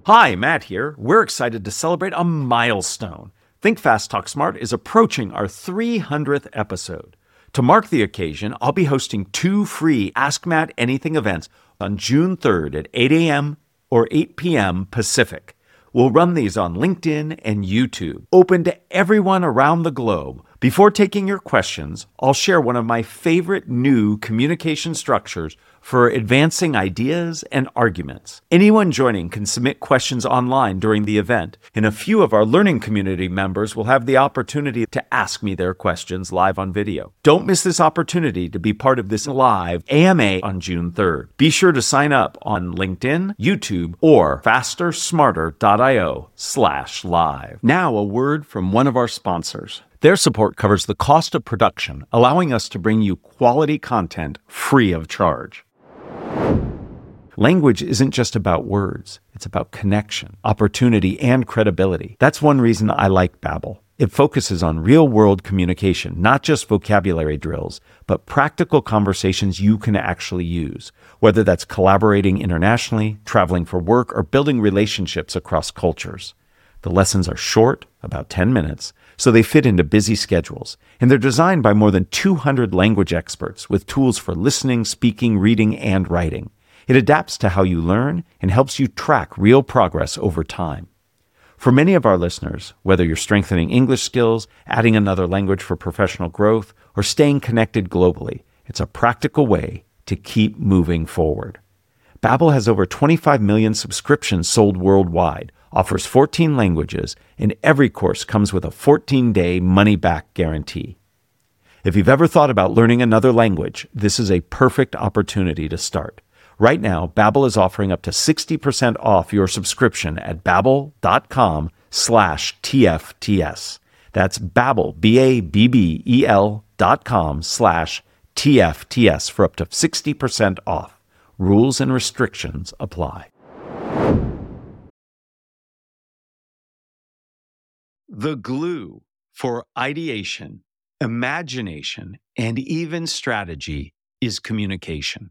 Hi, Matt here. We're excited to celebrate a milestone. Think Fast, Talk Smart is approaching our 300th episode. To mark the occasion, I'll be hosting 2 free Ask Matt Anything events on June 3rd at 8 a.m. or 8 p.m. Pacific. We'll run these on LinkedIn and YouTube, open to everyone around the globe. Before taking your questions, I'll share one of my favorite new communication structures for advancing ideas and arguments. Anyone joining can submit questions online during the event, and a few of our learning community members will have the opportunity to ask me their questions live on video. Don't miss this opportunity to be part of this live AMA on June 3rd. Be sure to sign up on LinkedIn, YouTube, or fastersmarter.io/live. Now, a word from one of our sponsors. Their support covers the cost of production, allowing us to bring you quality content free of charge. Language isn't just about words. It's about connection, opportunity, and credibility. That's one reason I like Babbel. It focuses on real-world communication, not just vocabulary drills, but practical conversations you can actually use, whether that's collaborating internationally, traveling for work, or building relationships across cultures. The lessons are short, about 10 minutes, so they fit into busy schedules, and they're designed by more than 200 language experts with tools for listening, speaking, reading, and writing. It adapts to how you learn and helps you track real progress over time. For many of our listeners, whether you're strengthening English skills, adding another language for professional growth, or staying connected globally, it's a practical way to keep moving forward. Babbel has over 25 million subscriptions sold worldwide, offers 14 languages, and every course comes with a 14-day money-back guarantee. If you've ever thought about learning another language, this is a perfect opportunity to start. Right now, Babbel is offering up to 60% off your subscription at babbel.com/TFTS. That's Babbel, BABBEL.com/TFTS for up to 60% off. Rules and restrictions apply. The glue for ideation, imagination, and even strategy is communication.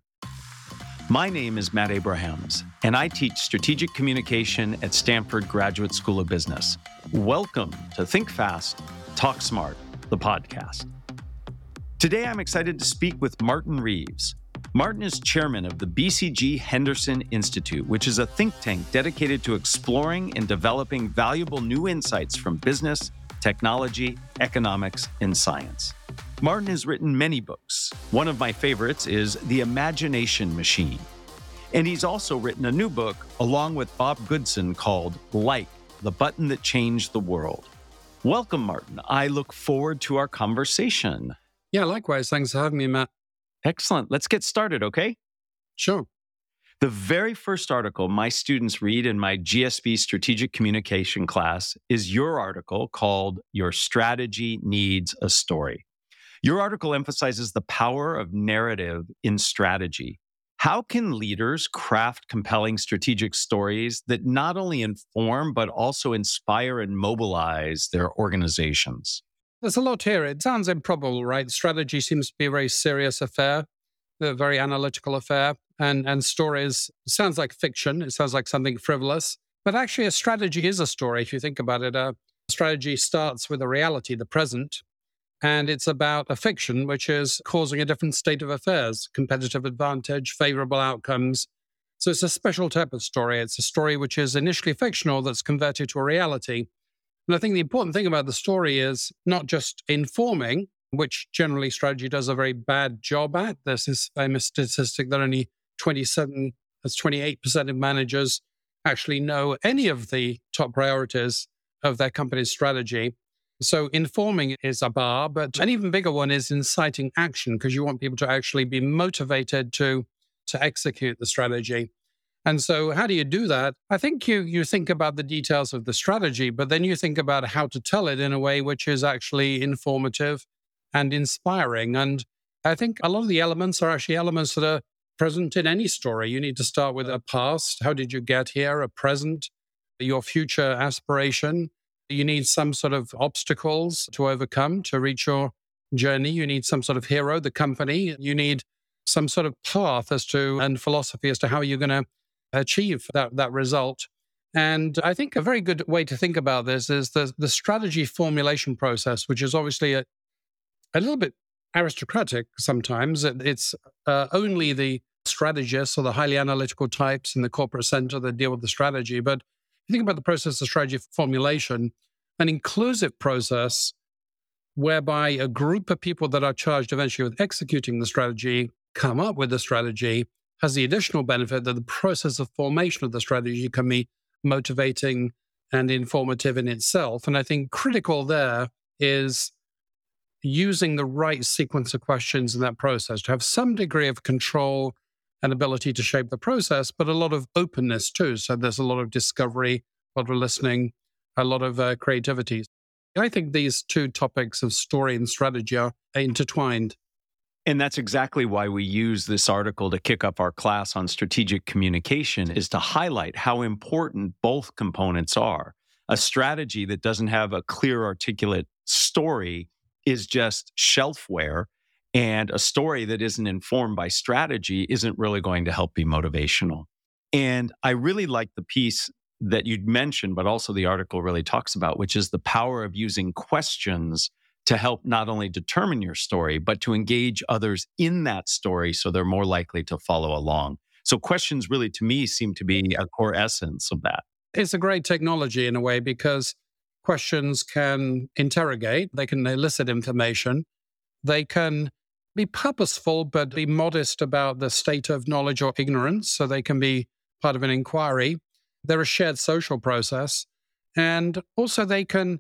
My name is Matt Abrahams, and I teach strategic communication at Stanford Graduate School of Business. Welcome to Think Fast, Talk Smart, the podcast. Today, I'm excited to speak with Martin Reeves. Martin is chairman of the BCG Henderson Institute, which is a think tank dedicated to exploring and developing valuable new insights from business, technology, economics, and science. Martin has written many books. One of my favorites is The Imagination Machine. And he's also written a new book along with Bob Goodson called Like, the Button That Changed the World. Welcome, Martin. I look forward to our conversation. Yeah, likewise. Thanks for having me, Matt. Excellent. Let's get started, okay? Sure. The very first article my students read in my GSB strategic communication class is your article called Your Strategy Needs a Story. Your article emphasizes the power of narrative in strategy. How can leaders craft compelling strategic stories that not only inform, but also inspire and mobilize their organizations? There's a lot here. It sounds improbable, right? Strategy seems to be a very serious affair, a very analytical affair. And stories sounds like fiction. It sounds like something frivolous. But actually, a strategy is a story, if you think about it. A strategy starts with a reality, the present. And it's about a fiction, which is causing a different state of affairs, competitive advantage, favorable outcomes. So it's a special type of story. It's a story which is initially fictional that's converted to a reality. And I think the important thing about the story is not just informing, which generally strategy does a very bad job at. There's this famous statistic that only 28% of managers actually know any of the top priorities of their company's strategy. So informing is a bar, but an even bigger one is inciting action, because you want people to actually be motivated to execute the strategy. And so how do you do that? I think you think about the details of the strategy, but then you think about how to tell it in a way which is actually informative and inspiring. And I think a lot of the elements are actually elements that are present in any story. You need to start with a past. How did you get here? A present, your future aspiration. You need some sort of obstacles to overcome to reach your journey. You need some sort of hero, the company. You need some sort of path and philosophy as to how you're going to achieve that result. And I think a very good way to think about this is the strategy formulation process, which is obviously a little bit aristocratic sometimes. It's only the strategists or the highly analytical types in the corporate center that deal with the strategy. But if you think about the process of strategy formulation, an inclusive process whereby a group of people that are charged eventually with executing the strategy come up with the strategy has the additional benefit that the process of formation of the strategy can be motivating and informative in itself. And I think critical there is using the right sequence of questions in that process to have some degree of control and ability to shape the process, but a lot of openness too. So there's a lot of discovery, a lot of listening, a lot of creativity. I think these two topics of story and strategy are intertwined. And that's exactly why we use this article to kick up our class on strategic communication, is to highlight how important both components are. A strategy that doesn't have a clear, articulate story is just shelfware, and a story that isn't informed by strategy isn't really going to help be motivational. And I really like the piece that you'd mentioned, but also the article really talks about, which is the power of using questions to help not only determine your story, but to engage others in that story so they're more likely to follow along. So questions really, to me, seem to be a core essence of that. It's a great technology in a way because questions can interrogate, they can elicit information, they can be purposeful, but be modest about the state of knowledge or ignorance. So they can be part of an inquiry. They're a shared social process. And also they can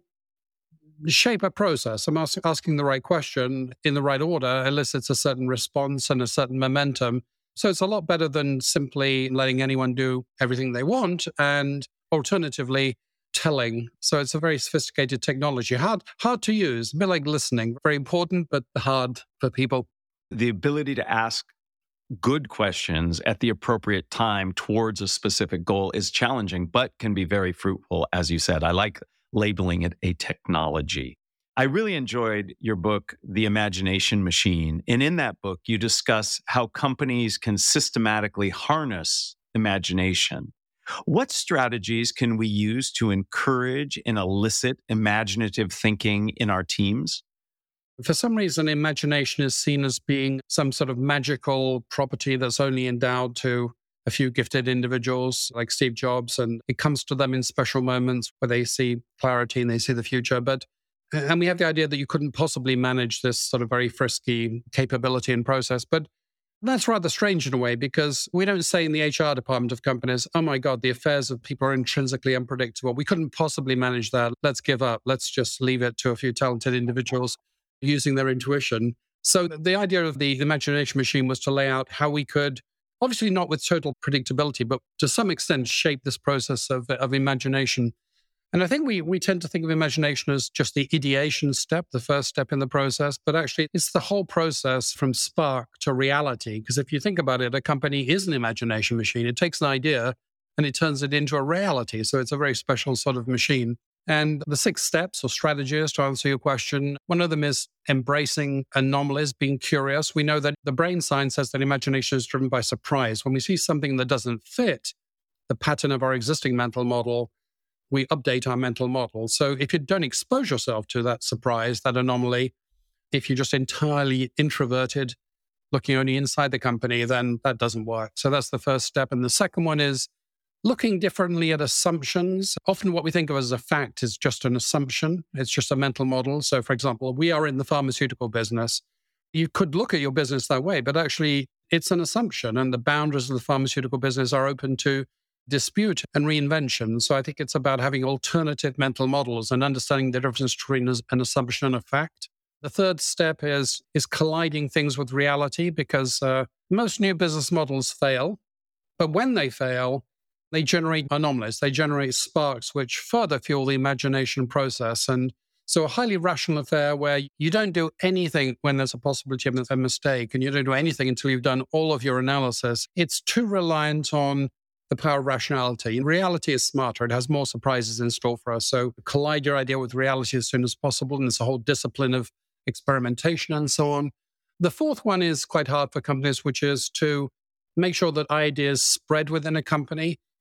shape a process. I'm asking the right question in the right order elicits a certain response and a certain momentum. So it's a lot better than simply letting anyone do everything they want and alternatively telling. So it's a very sophisticated technology, hard to use, a bit like listening, very important, but hard for people. The ability to ask good questions at the appropriate time towards a specific goal is challenging, but can be very fruitful, as you said. I like labeling it a technology. I really enjoyed your book, The Imagination Machine. And in that book, you discuss how companies can systematically harness imagination. What strategies can we use to encourage and elicit imaginative thinking in our teams? For some reason, imagination is seen as being some sort of magical property that's only endowed to a few gifted individuals like Steve Jobs, and it comes to them in special moments where they see clarity and they see the future. And we have the idea that you couldn't possibly manage this sort of very frisky capability and process. But that's rather strange in a way, because we don't say in the HR department of companies, oh my God, the affairs of people are intrinsically unpredictable. We couldn't possibly manage that. Let's give up. Let's just leave it to a few talented individuals using their intuition. So the idea of the imagination machine was to lay out how we could, obviously not with total predictability, but to some extent shape this process of imagination. And I think we tend to think of imagination as just the ideation step, the first step in the process, but actually it's the whole process from spark to reality. Because if you think about it, a company is an imagination machine. It takes an idea and it turns it into a reality. So it's a very special sort of machine. And the 6 steps or strategies to answer your question, one of them is embracing anomalies, being curious. We know that the brain science says that imagination is driven by surprise. When we see something that doesn't fit the pattern of our existing mental model, we update our mental model. So if you don't expose yourself to that surprise, that anomaly, if you're just entirely introverted, looking only inside the company, then that doesn't work. So that's the first step. And the second one is looking differently at assumptions. Often what we think of as a fact is just an assumption. It's just a mental model. So for example, we are in the pharmaceutical business. You could look at your business that way, but actually it's an assumption, and the boundaries of the pharmaceutical business are open to dispute and reinvention. So I think it's about having alternative mental models and understanding the difference between an assumption and a fact. The third step is colliding things with reality, because most new business models fail. But when they fail, they generate anomalies. They generate sparks which further fuel the imagination process. And so a highly rational affair where you don't do anything when there's a possibility of a mistake, and you don't do anything until you've done all of your analysis, it's too reliant on the power of rationality. And reality is smarter. It has more surprises in store for us. So collide your idea with reality as soon as possible. And it's a whole discipline of experimentation and so on. The fourth one is quite hard for companies, which is to make sure that ideas spread within a company.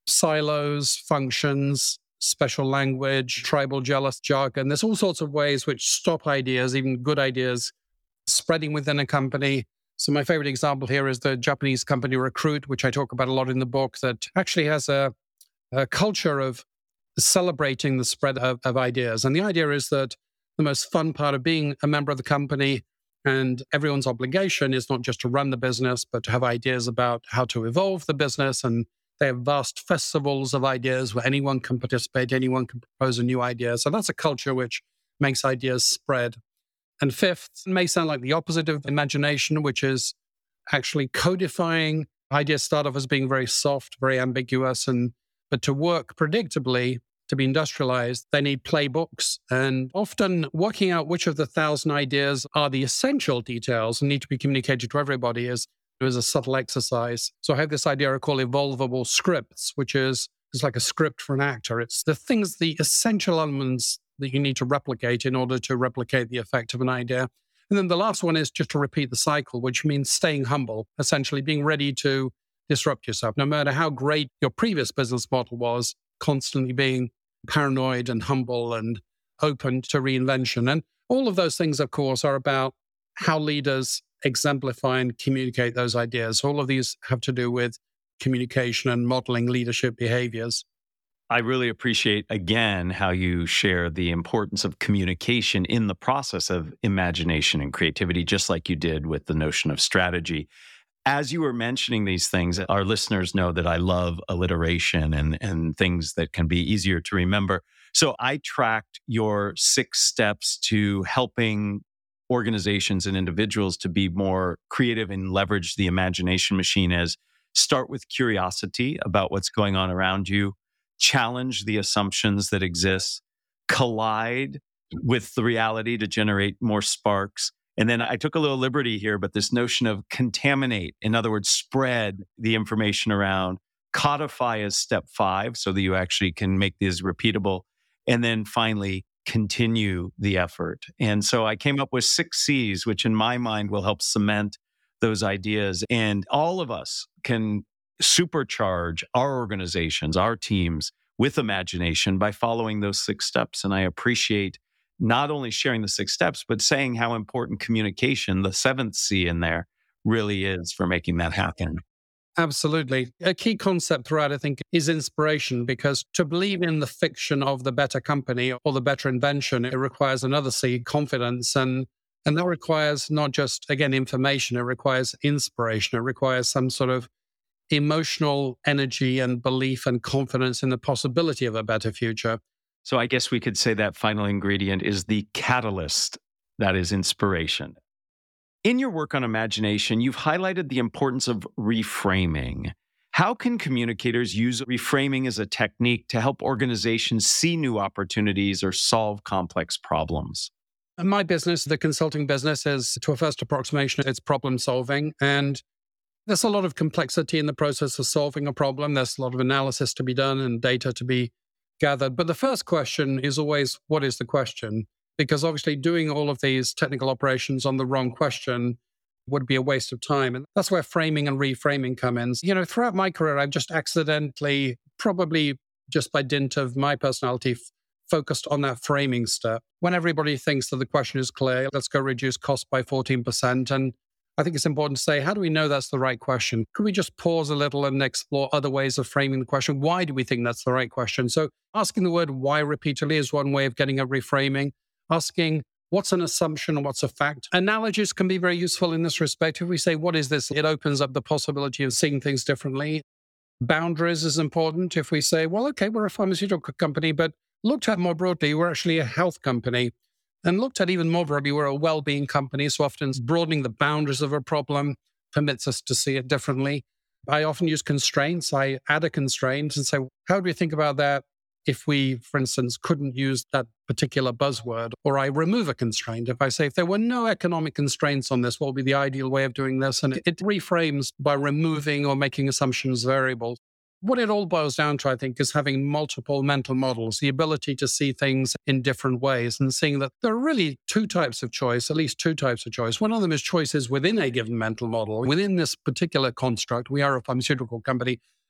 silos, functions, special language, tribal jealous jargon. There's all sorts of ways which stop ideas, even good ideas, spreading within a company. So my favorite example here is the Japanese company Recruit, which I talk about a lot in the book, that actually has a culture of celebrating the spread of ideas. And the idea is that the most fun part of being a member of the company and everyone's obligation is not just to run the business, but to have ideas about how to evolve the business. And they have vast festivals of ideas where anyone can participate, anyone can propose a new idea. So that's a culture which makes ideas spread. And fifth, it may sound like the opposite of imagination, which is actually codifying. Ideas start off as being very soft, very ambiguous, but to work predictably, to be industrialized, they need playbooks. And often working out which of the 1,000 ideas are the essential details and need to be communicated to everybody is a subtle exercise. So I have this idea I call evolvable scripts, which is like a script for an actor. It's the essential elements that you need to replicate in order to replicate the effect of an idea. And then the last one is just to repeat the cycle, which means staying humble, essentially being ready to disrupt yourself. No matter how great your previous business model was, constantly being paranoid and humble and open to reinvention. And all of those things, of course, are about how leaders exemplify and communicate those ideas. All of these have to do with communication and modeling leadership behaviors. I really appreciate, again, how you share the importance of communication in the process of imagination and creativity, just like you did with the notion of strategy. As you were mentioning these things, our listeners know that I love alliteration and things that can be easier to remember. So I tracked your 6 steps to helping organizations and individuals to be more creative and leverage the imagination machine as start with curiosity about what's going on around you, challenge the assumptions that exist, collide with the reality to generate more sparks. And then I took a little liberty here, but this notion of contaminate, in other words, spread the information around, codify as step 5 so that you actually can make these repeatable. And then finally, continue the effort. And so I came up with 6 C's, which in my mind will help cement those ideas. And all of us can supercharge our organizations, our teams with imagination by following those 6 steps. And I appreciate not only sharing the 6 steps, but saying how important communication, the 7th C in there, really is for making that happen. Absolutely. A key concept throughout, I think, is inspiration, because to believe in the fiction of the better company or the better invention, it requires another C, confidence. And that requires not just, again, information, it requires inspiration. It requires some sort of emotional energy and belief and confidence in the possibility of a better future. So I guess we could say that final ingredient is the catalyst, that is inspiration. In your work on imagination, you've highlighted the importance of reframing. How can communicators use reframing as a technique to help organizations see new opportunities or solve complex problems? In my business, the consulting business, is, to a first approximation, it's problem solving. And there's a lot of complexity in the process of solving a problem. There's a lot of analysis to be done and data to be gathered. But the first question is always, what is the question? Because obviously doing all of these technical operations on the wrong question would be a waste of time. And that's where framing and reframing come in. Throughout my career, I've just accidentally, probably just by dint of my personality, focused on that framing step. When everybody thinks that the question is clear, let's go reduce cost by 14%. And I think it's important to say, how do we know that's the right question? Could we just pause a little and explore other ways of framing the question? Why do we think that's the right question? So asking the word why repeatedly is one way of getting at reframing. Asking what's an assumption and what's a fact. Analogies can be very useful in this respect. If we say, what is this? It opens up the possibility of seeing things differently. Boundaries is important. If we say, well, okay, we're a pharmaceutical company, but looked at more broadly, we're actually a health company. And looked at even more broadly, we're a well-being company. So often broadening the boundaries of a problem permits us to see it differently. I often use constraints. I add a constraint and say, how do we think about that if we, for instance, couldn't use that particular buzzword? Or I remove a constraint. If I say, if there were no economic constraints on this, what would be the ideal way of doing this? And it reframes by removing or making assumptions variables. What it all boils down to, I think, is having multiple mental models, the ability to see things in different ways and seeing that there are really 2 types of choice, at least 2 types of choice. One of them is choices within a given mental model. Within this particular construct, we are a pharmaceutical company.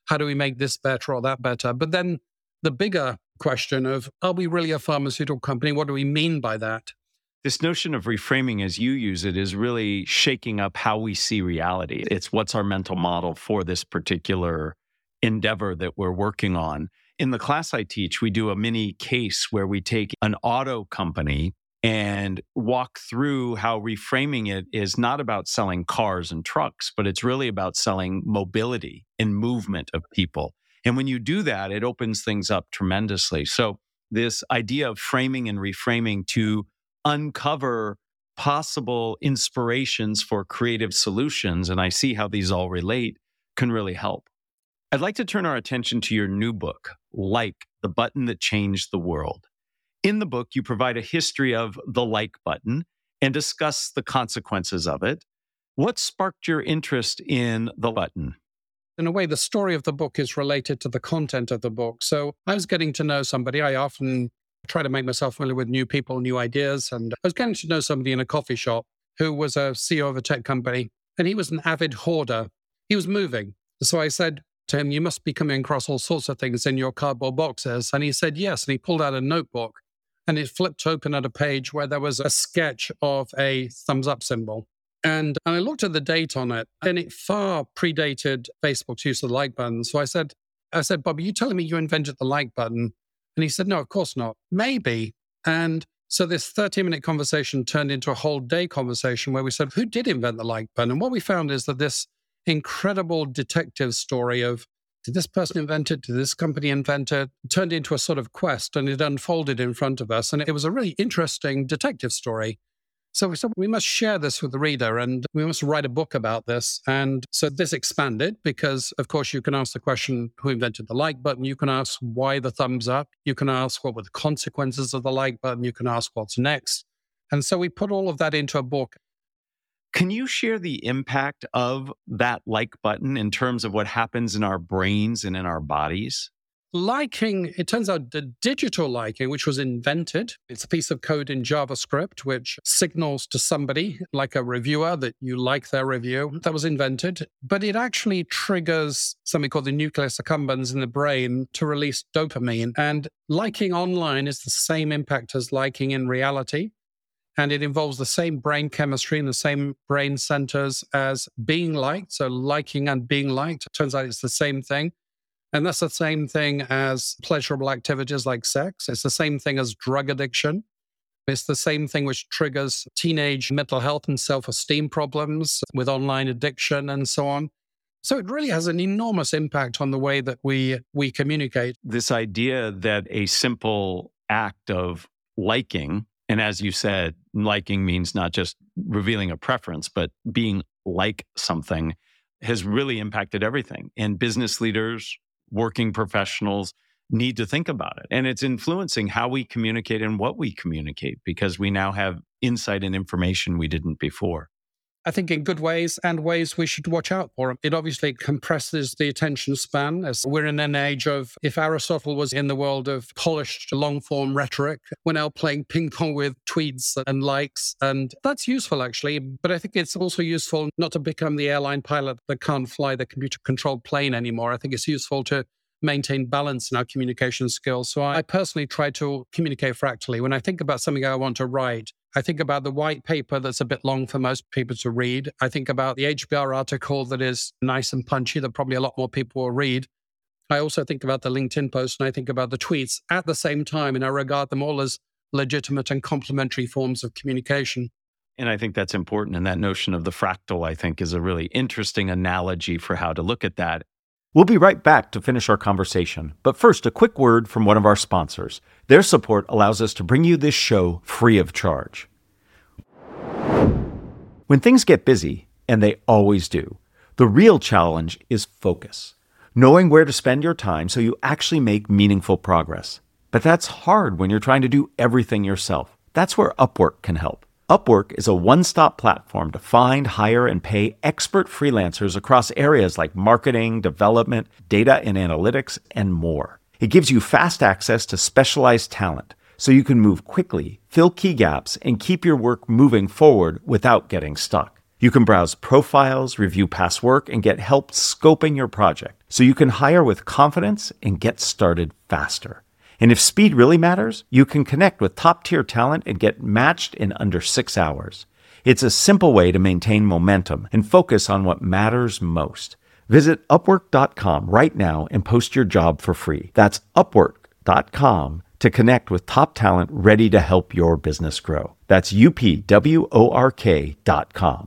how do we make this better or that better? But then the bigger question of, are we really a pharmaceutical company? What do we mean by that? This notion of reframing, as you use it, is really shaking up how we see reality. It's what's our mental model for this particular endeavor that we're working on. In the class I teach, we do a mini case where we take an auto company and walk through how reframing it is not about selling cars and trucks, but it's really about selling mobility and movement of people. And when you do that, it opens things up tremendously. So this idea of framing and reframing to uncover possible inspirations for creative solutions, and I see how these all relate, can really help. I'd like to turn our attention to your new book, Like, the Button That Changed the World. In the book, you provide a history of the like button and discuss the consequences of it. What sparked your interest in the button? In a way, the story of the book is related to the content of the book. So I was getting to know somebody. I often try to make myself familiar with new people, new ideas. And I was getting to know somebody in a coffee shop who was a CEO of a tech company, and he was an avid hoarder. He was moving. So I said to him, you must be coming across all sorts of things in your cardboard boxes. And he said, yes. And he pulled out a notebook and it flipped open at a page where there was a sketch of a thumbs up symbol. And I looked at the date on it, and it far predated Facebook's use of the like button. So I said, Bob, are you telling me you invented the like button? And he said, no, of course not. Maybe. And so this 30-minute conversation turned into a whole day conversation where we said, who did invent the like button? And what we found is that this incredible detective story of, did this person invent it? Did this company invent it? Turned into a sort of quest, and it unfolded in front of us. And it was a really interesting detective story. So we said, we must share this with the reader, and we must write a book about this. And so this expanded because, of course, you can ask the question, who invented the like button? You can ask why the thumbs up? You can ask what were the consequences of the like button? You can ask what's next? And so we put all of that into a book. Can you share the impact of that like button in terms of what happens in our brains and in our bodies? Liking, it turns out the digital liking, which was invented, it's a piece of code in JavaScript, which signals to somebody, like a reviewer, that you like their review. That was invented, but it actually triggers something called the nucleus accumbens in the brain to release dopamine. And liking online is the same impact as liking in reality. And it involves the same brain chemistry and the same brain centers as being liked. So liking and being liked, it turns out it's the same thing. And that's the same thing as pleasurable activities like sex. It's the same thing as drug addiction. It's the same thing which triggers teenage mental health and self-esteem problems with online addiction and so on. So it really has an enormous impact on the way that we communicate. This idea that a simple act of liking, and as you said, liking means not just revealing a preference, but being like something, has really impacted everything. And business leaders, working professionals need to think about it. And it's influencing how we communicate and what we communicate because we now have insight and information we didn't before. I think in good ways and ways we should watch out for. It obviously compresses the attention span, as we're in an age of, if Aristotle was in the world of polished long-form rhetoric, we're now playing ping pong with tweets and likes. And that's useful, actually. But I think it's also useful not to become the airline pilot that can't fly the computer-controlled plane anymore. I think it's useful to maintain balance in our communication skills. So I personally try to communicate fractally. When I think about something I want to write, I think about the white paper that's a bit long for most people to read. I think about the HBR article that is nice and punchy that probably a lot more people will read. I also think about the LinkedIn post, and I think about the tweets at the same time, and I regard them all as legitimate and complementary forms of communication. And I think that's important. And that notion of the fractal, I think, is a really interesting analogy for how to look at that. We'll be right back to finish our conversation. But first, a quick word from one of our sponsors. Their support allows us to bring you this show free of charge. When things get busy, and they always do, the real challenge is focus. Knowing where to spend your time so you actually make meaningful progress. But that's hard when you're trying to do everything yourself. That's where Upwork can help. Upwork is a one-stop platform to find, hire, and pay expert freelancers across areas like marketing, development, data and analytics, and more. It gives you fast access to specialized talent, so you can move quickly, fill key gaps, and keep your work moving forward without getting stuck. You can browse profiles, review past work, and get help scoping your project so you can hire with confidence and get started faster. And if speed really matters, you can connect with top-tier talent and get matched in under 6 hours. It's a simple way to maintain momentum and focus on what matters most. Visit Upwork.com right now and post your job for free. That's Upwork.com to connect with top talent ready to help your business grow. That's UPWORK.com.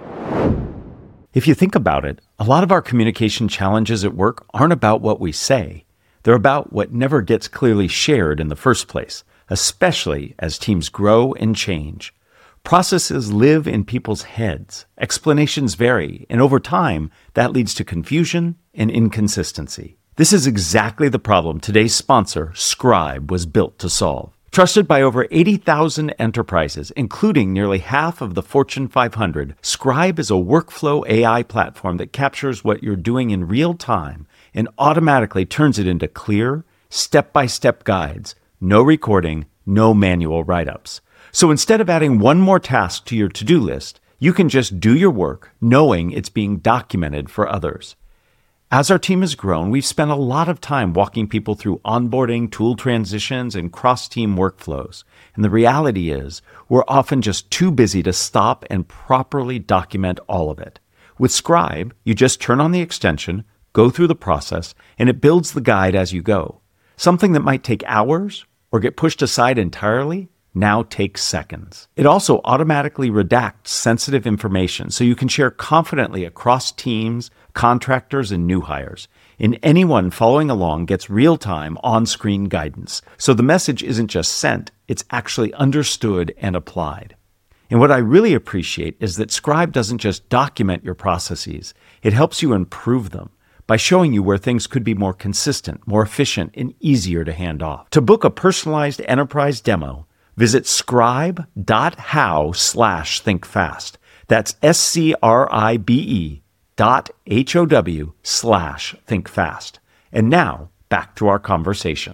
If you think about it, a lot of our communication challenges at work aren't about what we say. They're about what never gets clearly shared in the first place, especially as teams grow and change. Processes live in people's heads, explanations vary, and over time, that leads to confusion and inconsistency. This is exactly the problem today's sponsor, Scribe, was built to solve. Trusted by over 80,000 enterprises, including nearly half of the Fortune 500, Scribe is a workflow AI platform that captures what you're doing in real time and automatically turns it into clear, step-by-step guides. No recording, no manual write-ups. So instead of adding one more task to your to-do list, you can just do your work knowing it's being documented for others. As our team has grown, we've spent a lot of time walking people through onboarding, tool transitions, and cross-team workflows. And the reality is, we're often just too busy to stop and properly document all of it. With Scribe, you just turn on the extension, go through the process, and it builds the guide as you go. Something that might take hours or get pushed aside entirely now takes seconds. It also automatically redacts sensitive information so you can share confidently across teams, contractors, and new hires. And anyone following along gets real-time on-screen guidance. So the message isn't just sent, it's actually understood and applied. And what I really appreciate is that Scribe doesn't just document your processes, it helps you improve them by showing you where things could be more consistent, more efficient, and easier to hand off. To book a personalized enterprise demo, visit scribe.how/thinkfast. That's SCRIBE.HOW/thinkfast. And now, back to our conversation.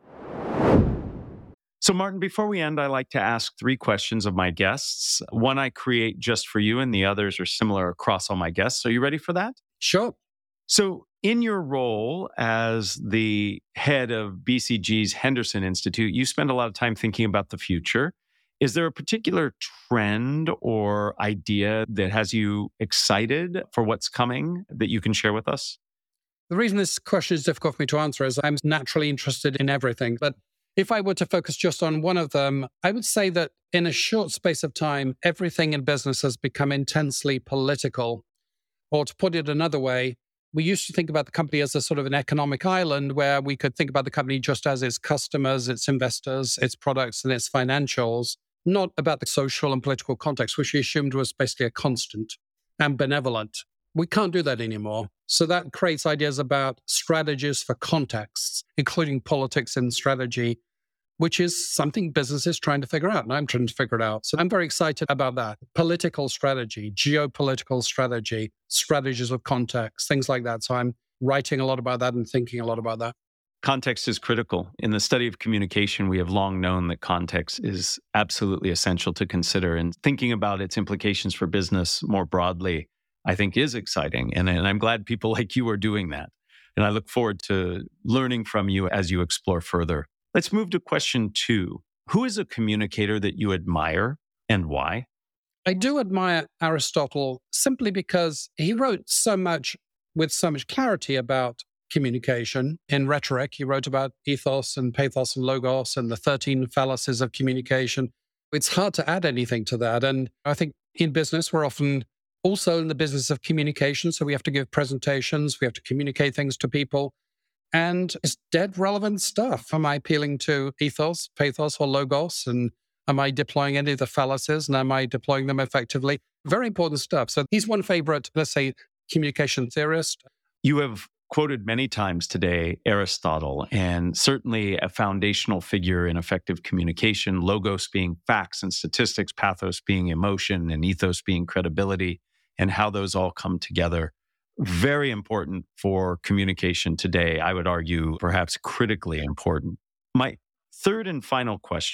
So Martin, before we end, I like to ask 3 questions of my guests. One I create just for you, and the others are similar across all my guests. Are you ready for that? Sure. So in your role as the head of BCG's Henderson Institute, you spend a lot of time thinking about the future. Is there a particular trend or idea that has you excited for what's coming that you can share with us? The reason this question is difficult for me to answer is I'm naturally interested in everything. But if I were to focus just on one of them, I would say that in a short space of time, everything in business has become intensely political. Or to put it another way, we used to think about the company as a sort of an economic island where we could think about the company just as its customers, its investors, its products, and its financials, not about the social and political context, which we assumed was basically a constant and benevolent. We can't do that anymore. So that creates ideas about strategies for contexts, including politics and strategy, which is something business is trying to figure out. And I'm trying to figure it out. So I'm very excited about that. Political strategy, geopolitical strategy, strategies of context, things like that. So I'm writing a lot about that and thinking a lot about that. Context is critical. In the study of communication, we have long known that context is absolutely essential to consider. And thinking about its implications for business more broadly, I think is exciting. And I'm glad people like you are doing that. And I look forward to learning from you as you explore further. Let's move to question 2. Who is a communicator that you admire and why? I do admire Aristotle simply because he wrote so much with so much clarity about communication. In Rhetoric, he wrote about ethos and pathos and logos and the 13 fallacies of communication. It's hard to add anything to that. And I think in business, we're often also in the business of communication. So we have to give presentations, we have to communicate things to people. And it's dead relevant stuff. Am I appealing to ethos, pathos, or logos? And am I deploying any of the fallacies? And am I deploying them effectively? Very important stuff. So he's one favorite, let's say, communication theorist. You have quoted many times today Aristotle, and certainly a foundational figure in effective communication, logos being facts and statistics, pathos being emotion, and ethos being credibility, and how those all come together. Very important for communication today. I would argue perhaps critically important. My third and final question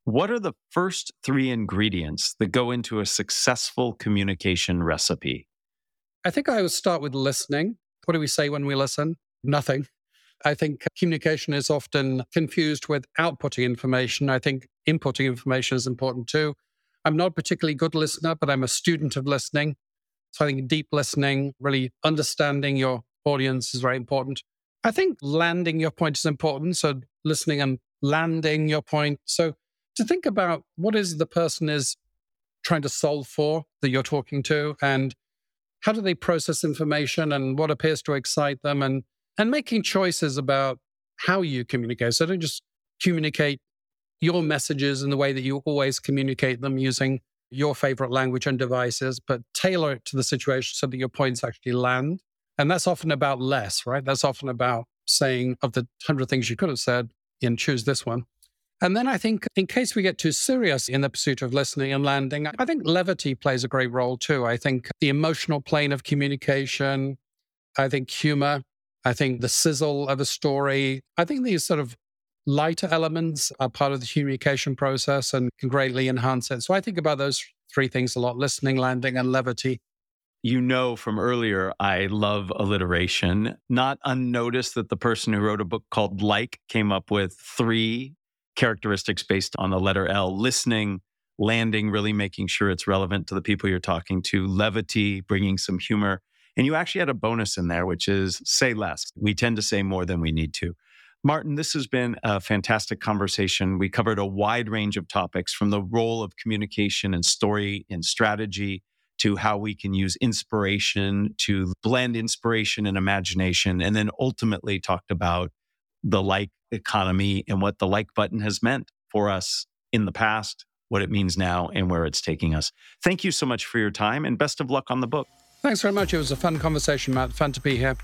What are the first three ingredients that go into a successful communication recipe? I think I would start with listening. What do we say when we listen? Nothing. I think communication is often confused with outputting information. I think inputting information is important too. I'm not a particularly good listener, but I'm a student of listening. So I think deep listening, really understanding your audience is very important. I think landing your point is important. So listening and landing your point. So to think about what is the person is trying to solve for that you're talking to, and how do they process information and what appears to excite them, and making choices about how you communicate. So don't just communicate your messages in the way that you always communicate them using your favorite language and devices, but tailor it to the situation so that your points actually land. And that's often about less, right? That's often about saying, of the 100 things you could have said, and choose this one. And then I think in case we get too serious in the pursuit of listening and landing, I think levity plays a great role too. I think the emotional plane of communication, I think humor, I think the sizzle of a story, I think these sort of lighter elements are part of the communication process and can greatly enhance it. So I think about those three things a lot: listening, landing, and levity. You know from earlier, I love alliteration. Not unnoticed that the person who wrote a book called Like came up with three characteristics based on the letter L: listening, landing, really making sure it's relevant to the people you're talking to, levity, bringing some humor. And you actually had a bonus in there, which is say less. We tend to say more than we need to. Martin, this has been a fantastic conversation. We covered a wide range of topics, from the role of communication and story and strategy to how we can use inspiration to blend inspiration and imagination, and then ultimately talked about the like economy and what the like button has meant for us in the past, what it means now, and where it's taking us. Thank you so much for your time, and best of luck on the book. Thanks very much. It was a fun conversation, Matt. Fun to be here.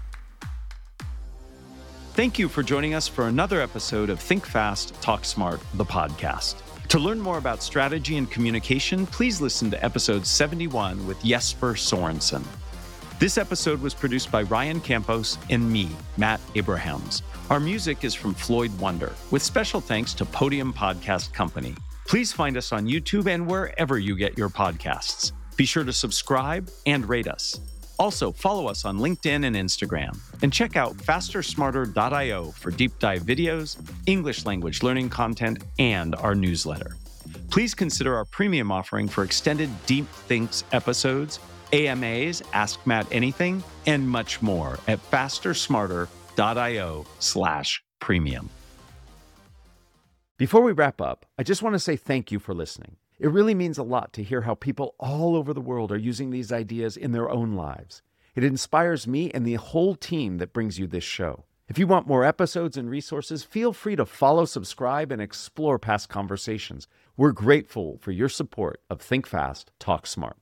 Thank you for joining us for another episode of Think Fast, Talk Smart, the podcast. To learn more about strategy and communication, please listen to episode 71 with Jesper Sorensen. This episode was produced by Ryan Campos and me, Matt Abrahams. Our music is from Floyd Wonder, with special thanks to Podium Podcast Company. Please find us on YouTube and wherever you get your podcasts. Be sure to subscribe and rate us. Also, follow us on LinkedIn and Instagram, and check out fastersmarter.io for deep dive videos, English language learning content, and our newsletter. Please consider our premium offering for extended Deep Thinks episodes, AMAs, Ask Matt Anything, and much more at fastersmarter.io/premium. Before we wrap up, I just want to say thank you for listening. It really means a lot to hear how people all over the world are using these ideas in their own lives. It inspires me and the whole team that brings you this show. If you want more episodes and resources, feel free to follow, subscribe, and explore past conversations. We're grateful for your support of Think Fast, Talk Smart.